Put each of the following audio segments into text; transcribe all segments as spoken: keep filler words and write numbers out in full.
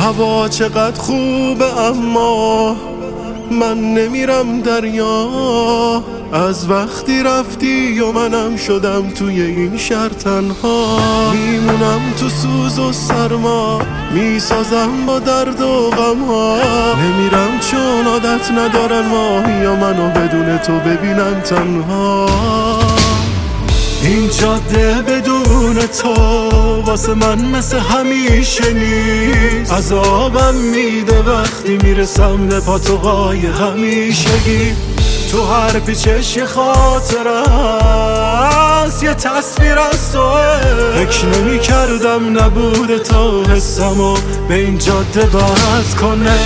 هوا چقدر خوبه اما من نمیرم دریا. از وقتی رفتی و منم شدم توی این شهر تنها. میمونم تو سوز و سرما، میسازم با درد و غم ها. نمیرم چون عادت ندارن ماهی و منو بدون تو ببینن تنها. این جاده بدون تو واسه من مثل همیشه نیست. عذابم میده وقتی میرسم به پاتوقای همیشگی. تو هر پیچش یه خاطره است، یه تصویر از توه. فکر نمی کردم نبوده تا حسمو به این جاده بد کنه.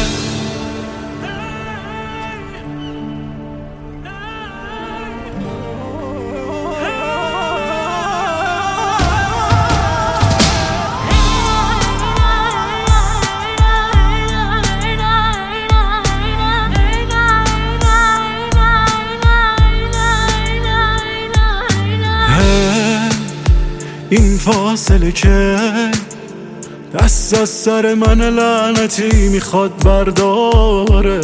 این فاصله که دست از سر من لعنتی میخواد برداره.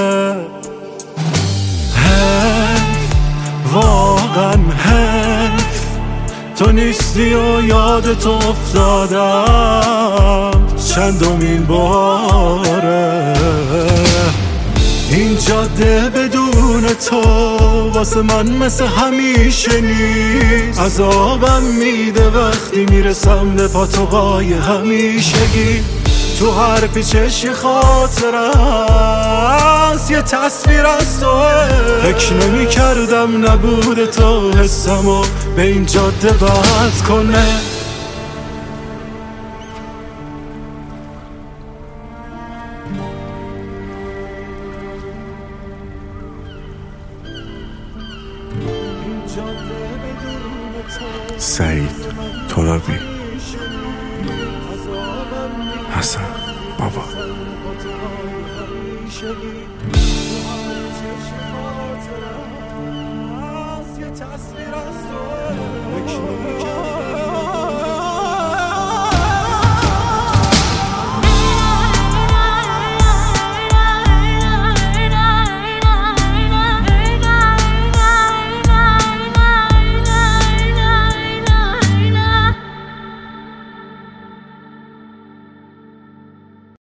حیف، واقعا حیف تو نیستی و یاد تو افتادم چندمین باره. این جاده بدون تو واسه من مثل همیشه نیست. عذابم میده وقتی میرسم به پاتوقای همیشگی. تو هر پیچش یه خاطره است، یه تصویر از توه. فکر نمی کردم نبوده تا حسمو به این جاده بد کنه. سعید ترابی، حسن بابا. تصویر از تو